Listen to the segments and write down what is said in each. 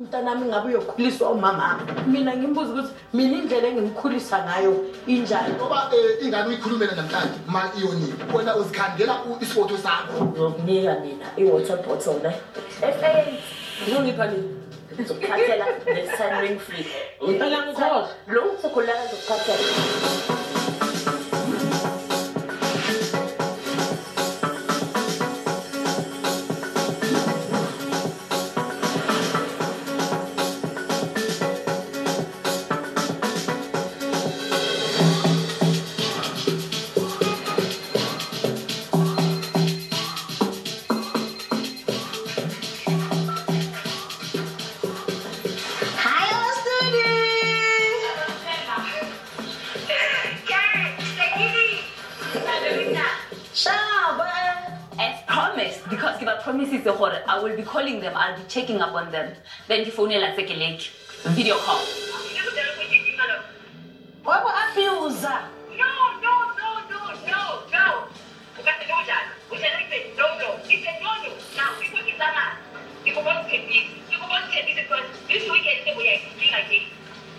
Mntanami ngabe uyokhuliswa umama. Mina ngimbuza ukuthi mina indlela engimkhulisa ngayo injani. Ngoba ingane uyikhulumela namhlanje ma iyoni. Wena uzikhandela isipotho sakho. Ngokunika mina i-water bottle ne. Ngizongipha nini? Ngizokukhathela ne-sun ring free. Ngicela ngikho. Lo usekhulaka ngizokukhathela. I will be calling them, I'll be checking up on them. Then you phone like a lake. Video call. What will abuse? No. It's a no. Now, people keep that. You go to take this. Because this weekend we are doing like this.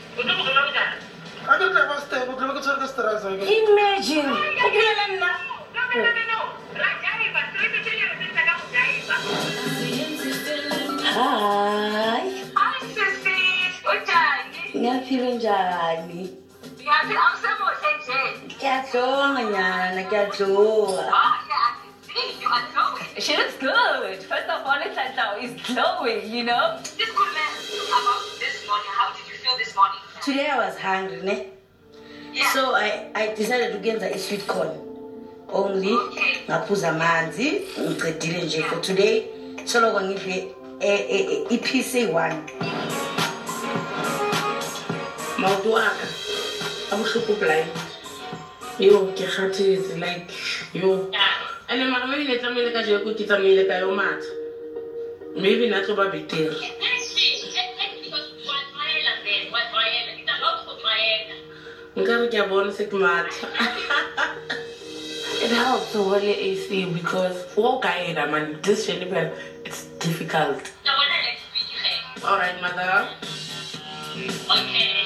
I don't ever stay, but look at the stars. Imagine. No. Hi. Hi, sisters. Ujani? Ngiyaphila njani? Ngiyaphila awusemuhle nje. Ngiyadlonga nyana, ngiyadlonga. Oh, yeah, I can see you are glowing. She looks good. First of all, it's like now is glowing, you know? This good man about this morning. How did you feel this morning? Today I was hungry, ne? Yeah. So I decided to get a sweet corn. Only ngaphuza amanzi, ngiqedile nje for today. Solo ngiphe iPC 1. Mawutuaka. Abuhlupho blind. Yo, ke khathetse like yo. Ene mara maybe le tlamele ka je go ke tlamele ka yo matha. Maybe na tlo ba betere. Nkare ke a bona se ke matha. It helps to hold the AC because man, this Jennifer, it's difficult. All right, mother. Okay.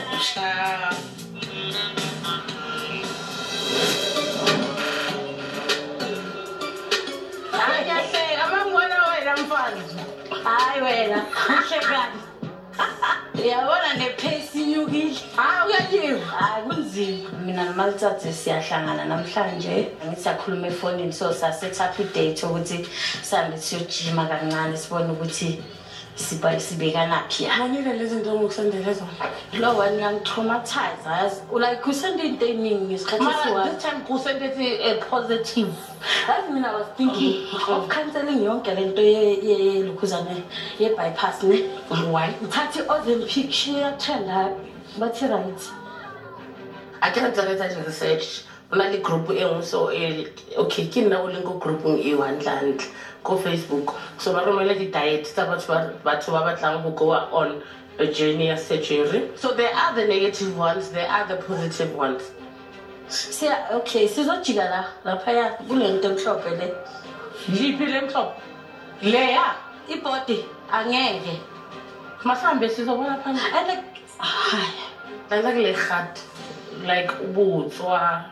Hi, wena. Ushekani. Yabona nepace inyukile. Uyayiwa. Kunzima. Mina nomalithathe siyahlangana namhlanje. Ngithi siyakhuluma efonini so sasetha up date ukuthi sihambe siyojima kancane sibone ukuthi sibekanaphi. Ngiyile lezi zinto ngokusendela zona. Lo one ngitraumatize yazi. Like usende into eningi isikhathi esiwa. This time kusende a positive. As mina I was thinking of cancelling yonke lento yelukhuzane ye-bypass ne. Why? Uthathe Ozempic shiyathanda bathi right. I can't tell you research. Unali group so okay ke nna o leng go group e1 go Facebook. So ba romela di diet tsa batho ba batlang go go on a journey of surgery. So there are the negative ones, there are the positive ones. Okay, sizojika lapha ya kulento emhlophe le. Yiphi le mhlophe? Leya ibody angeke. Masambe sizobona phambili. I like le khat like ubutswa.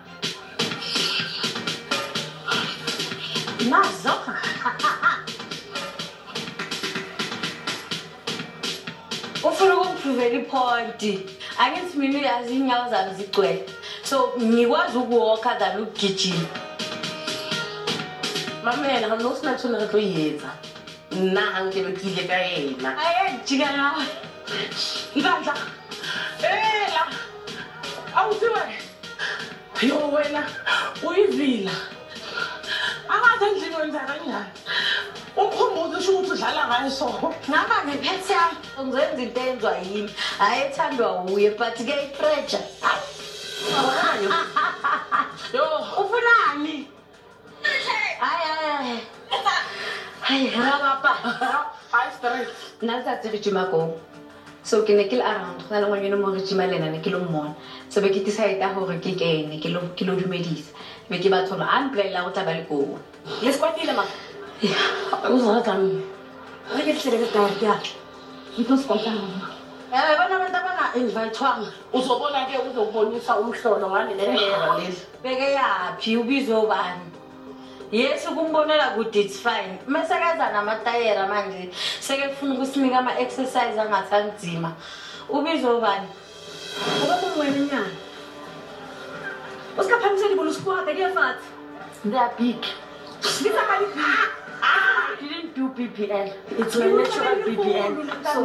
Nazo. Ufuna ukuprove ipoint. Angithi mina uyazi inyawo zami zigcwele. So ngikwazi ukuwalka than ukugijima. Mamela ngosina thona re tlo yetsa. Nna angibekile ka yena. Jika nawe. Ngandla. La. Awusiwe. Yo wena uyivila. Akaze endlini wenza kanjani? Umkhumbuzo usho ukuthi udlala ngayo so. Ngaba ngiphethe yami ngizenza into enzwa yimi. Hayi ethandwa uye but ke ipressure. Yo, ufunani? Hayi, papa. Hi, straight. Nasa tsijima go. So ke ne ke le around ga le ngwana mo re tshima lena ne ke lo mmona. So be ke decide hore ke kene ke lo dumedisa. Be ke ba thola amplela go tla ba le go. Le squatile ma. Ya, o zata mi. Re ke tlere ka ya. Bona abantu abanga-invayithwanga uzobona-ke uzokubonisa umhlolo ngane lehera leli. Beke yaphi ubizwe ubani? Yes ukumbonela good it's fine. Mesekaza namatayera manje sekefuna ukusinika ama-exercise angathi anzima. Ubizwe ubani? Ngoba wena nyana. Usikhaphamisa ibona usikwada kuyafathi. Ngiyabhig. Ngisa mali. I didn't do BBL. It's my natural BBL. So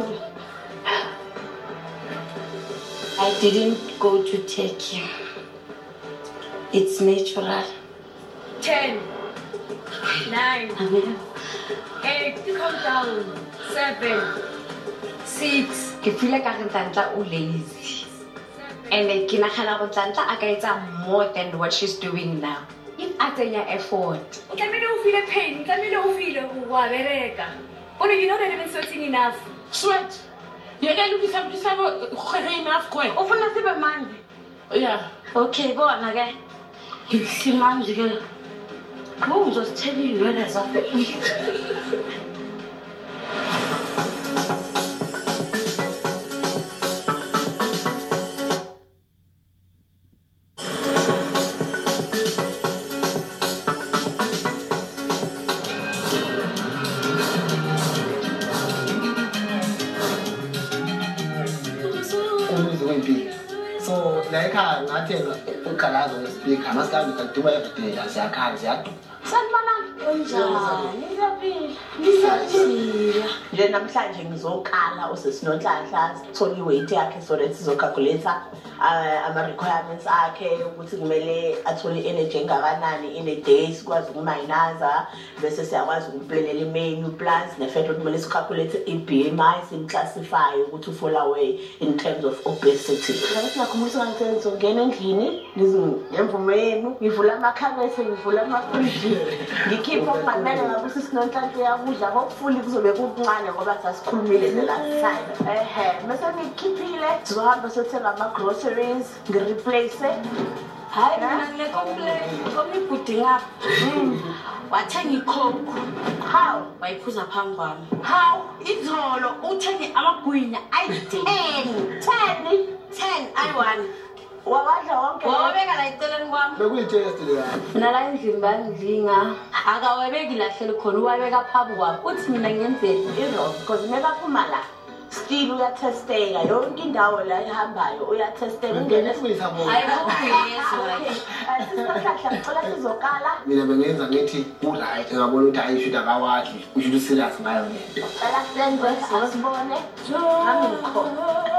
I didn't go to Turkey. It's natural. 10, 9, 8, calm down. 7, 6. I feel like I'm lazy. And I can more than what she's doing now. If I take your effort. You feel a pain. You feel you know that I've been sweating enough. Sweat. You're going to be enough quick. Open the table, man. Yeah. Okay, go on again. You see, man, you go just tell you where there's a So like ngathi ukhalazo ngespeaker masikambe kaduma everyday asiyakhala siyadu. Sanibona njani? Ngisaphila. Nje namhlanje ngizokala usesinonhlanhla sithola iweight yakhe so that sizocalculate ama requirements akhe ukuthi kumele athole energy engakanani in a day sikwazi ukuminaza bese siyakwazi ukuplanela imenu plus nefetho kumele sicalculate iBMI simclassify ukuthi ufall away in terms of obesity. Ngathi nakhumbuza ngicela ngene endlini ngemvume yenu ngivula amakhabethe ngivula amafriji ngikhipha umanene ngabe sisinonhlanhla yakudla hopefully kuzobe kuncane ngoba sasikhulumile the last time. Mase ngikhiphile sizohamba sothenga ama groceries ngireplace hayi mina ngile complaint omibhuding up wathenga icoke how wayiphuza phambi kwami how izolo uthenge amagwinya ayi10 ayi1 wawadla wonke wabeka la eceleni kwami Bekuyithe yesterday. mina la endlini bandlinga akawebeki lahlele khona uwabeka phambi kwami uthi mina ngenzeni because never phuma la still uyatesteka yonke indawo la ihambayo uyatesteka ungene Ngiyafisa bona. ayikho sisakhala ngicela sizokala Mina bengenza ngithi uright ngabona ukuthi ayishuda kawadli ushuda serious ngayo lento. cela senze asibone ngikho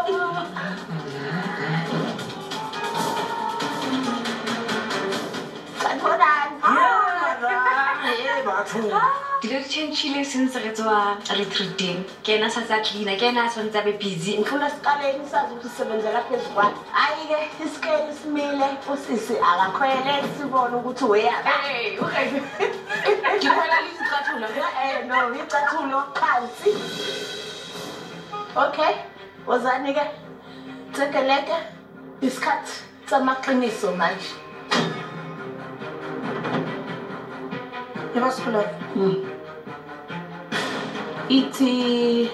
Dilo di changile since re tswa retreating. Ke na sa tsa cleaner, ke na sa ntse be busy. ngifuna siqaleni sazi ukuthi sisebenzela phezulu kwani hayi-ke isikeli simile usisi akakhwele sibone ukuthi weyaba Okay. ngikhwela lizicathulo no icathulo phansi okay wozani-ke cekeleke isikhathi samaqiniso manje yabasikhula ithi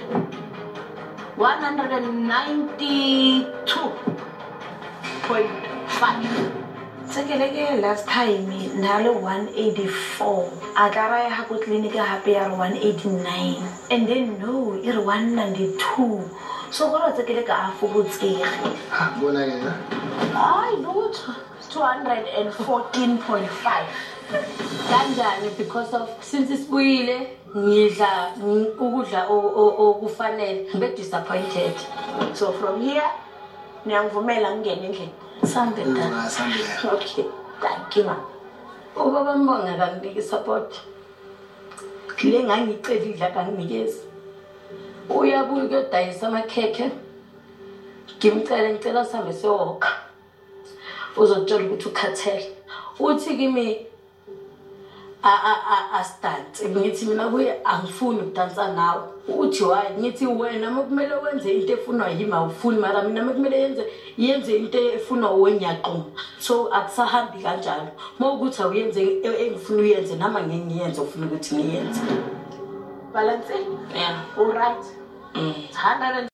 192.5 sekeleke last time nalo 184 akara ya go clinic hape ya 189 and then no it 192 so go re tsekele ka afu go tsege Bona ke na. hayi lutho 214.5 kanjani because of since isibuyile ngidla ukudla okufanele ngibe disappointed so from here niyangivumela ngingene endlini sambe dad Ngasambela. okay thank you ma ubaba mbonga kanginike support le ngangicelidla kanginikeza uyabuya ukuyodayisa amakhekhe ngicela sambe siyokha uzothola ukuthi ukhathele uthi kimi dance ngithi mina kuye angifuni ukudansa nawe uthi why ngithi wena makumele wenze into efunwa yimi awufuni mara mina makumele yenze into efunwa wenyaqo so akusahambi kanjalo mawukuthi awuyenze engifuna uyenze nama ngiyenze ufuna ukuthi ngiyenze balance yeah all right 100